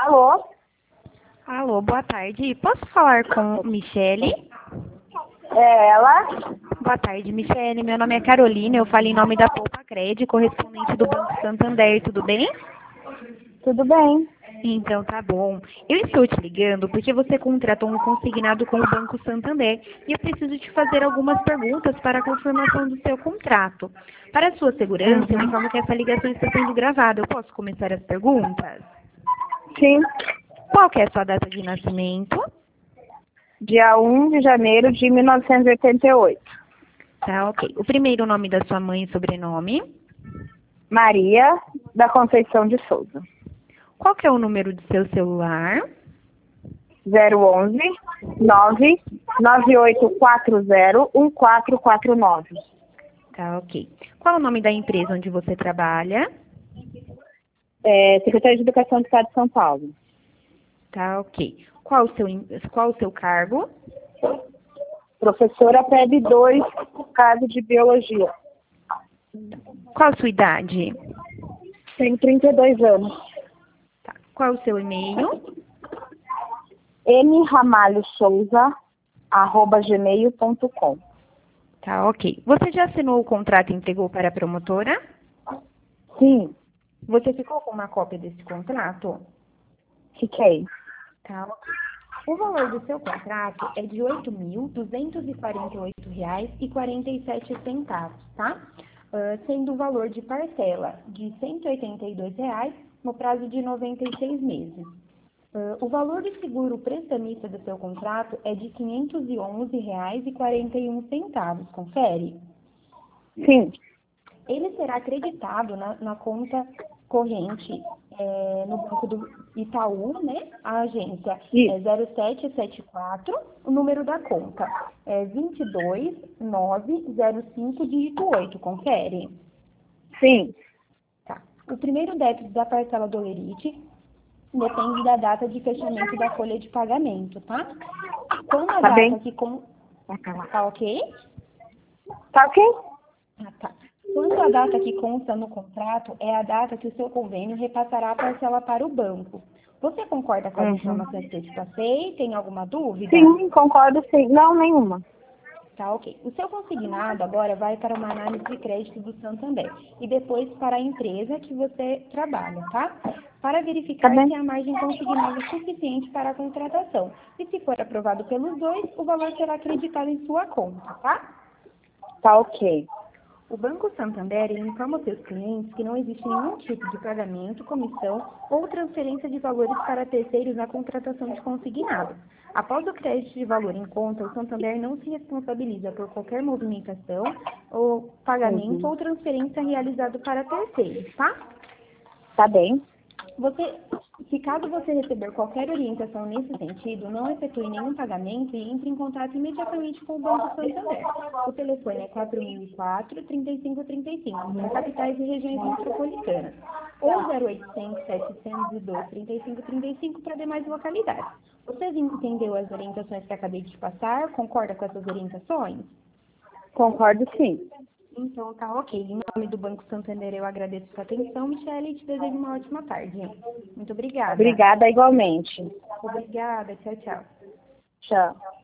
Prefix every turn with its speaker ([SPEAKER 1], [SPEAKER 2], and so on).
[SPEAKER 1] Alô?
[SPEAKER 2] Alô, boa tarde. Posso falar com Michele?
[SPEAKER 1] É ela?
[SPEAKER 2] Boa tarde, Michele. Meu nome é Carolina. Eu falo em nome da Poupa Cred, correspondente do Banco Santander. Tudo bem?
[SPEAKER 1] Tudo bem?
[SPEAKER 2] Então, tá bom. Eu estou te ligando porque você contratou um consignado com o Banco Santander e eu preciso te fazer algumas perguntas para a confirmação do seu contrato. Para a sua segurança, eu informo que essa ligação está sendo gravada. Eu posso começar as perguntas?
[SPEAKER 1] Sim.
[SPEAKER 2] Qual que é a sua data de nascimento?
[SPEAKER 1] Dia 1 de janeiro de 1988.
[SPEAKER 2] Tá, ok. O primeiro nome da sua mãe e sobrenome?
[SPEAKER 1] Maria da Conceição de Souza.
[SPEAKER 2] Qual que é o número do seu celular?
[SPEAKER 1] 011 99840 1449.
[SPEAKER 2] Tá, ok. Qual é o nome da empresa onde você trabalha?
[SPEAKER 1] Secretaria de Educação do Estado de São Paulo.
[SPEAKER 2] Tá, ok. Qual o seu cargo?
[SPEAKER 1] Professora PEB 2, caso de Biologia.
[SPEAKER 2] Qual a sua idade?
[SPEAKER 1] Tenho 32 anos.
[SPEAKER 2] Tá. Qual o seu e-mail?
[SPEAKER 1] mramalhosouza@gmail.com.
[SPEAKER 2] Tá, ok. Você já assinou o contrato e entregou para a promotora?
[SPEAKER 1] Sim,
[SPEAKER 2] Você ficou com uma cópia desse contrato?
[SPEAKER 1] fiquei.
[SPEAKER 2] Tá, ok. O valor do seu contrato é de R$ 8.248,47, tá? Sendo o valor de parcela de R$ 182 no prazo de 96 meses. O valor do seguro prestamista do seu contrato é de R$ 511,41. Confere.
[SPEAKER 1] Sim,
[SPEAKER 2] Ele será acreditado na conta corrente no Banco do Itaú, né? A agência é 0774, o número da conta é 22905, dígito 8. Confere.
[SPEAKER 1] sim.
[SPEAKER 2] Tá. O primeiro débito da parcela do Lerite depende da data de fechamento da folha de pagamento, tá? Quando a
[SPEAKER 1] Tá
[SPEAKER 2] data
[SPEAKER 1] bem?
[SPEAKER 2] que Tá ok?
[SPEAKER 1] Tá ok?
[SPEAKER 2] Ah, tá. Quando a data que consta no contrato é a data que o seu convênio repassará a parcela para o banco. Você concorda com as informações que eu te passei? Tem alguma dúvida?
[SPEAKER 1] Sim, concordo sim. Não, nenhuma.
[SPEAKER 2] Tá, ok. O seu consignado agora vai para uma análise de crédito do Santander e depois para a empresa que você trabalha, tá? Para
[SPEAKER 1] Tá
[SPEAKER 2] verificar
[SPEAKER 1] bem?
[SPEAKER 2] se a margem consignada é suficiente para a contratação. E se for aprovado pelos dois, o valor será acreditado em sua conta, tá?
[SPEAKER 1] Tá ok.
[SPEAKER 2] O Banco Santander ele informa aos seus clientes que não existe nenhum tipo de pagamento, comissão ou transferência de valores para terceiros na contratação de consignado. Após o crédito de valor em conta, o Santander não se responsabiliza por qualquer movimentação ou pagamento ou transferência realizado para terceiros, tá?
[SPEAKER 1] Tá bem?
[SPEAKER 2] Se caso você receber qualquer orientação nesse sentido, não efetue nenhum pagamento e entre em contato imediatamente com o Banco Santander. O telefone é 4004-3535, para capitais e regiões metropolitanas, ou 0800-712-3535 para demais localidades. Você entendeu as orientações que acabei de te passar? Concorda com essas orientações?
[SPEAKER 1] Concordo sim.
[SPEAKER 2] Então, tá ok. Em nome do Banco Santander, eu agradeço sua atenção, Michele, e te desejo uma ótima tarde. Muito obrigada.
[SPEAKER 1] Obrigada igualmente.
[SPEAKER 2] Obrigada. Tchau, tchau.
[SPEAKER 1] Tchau.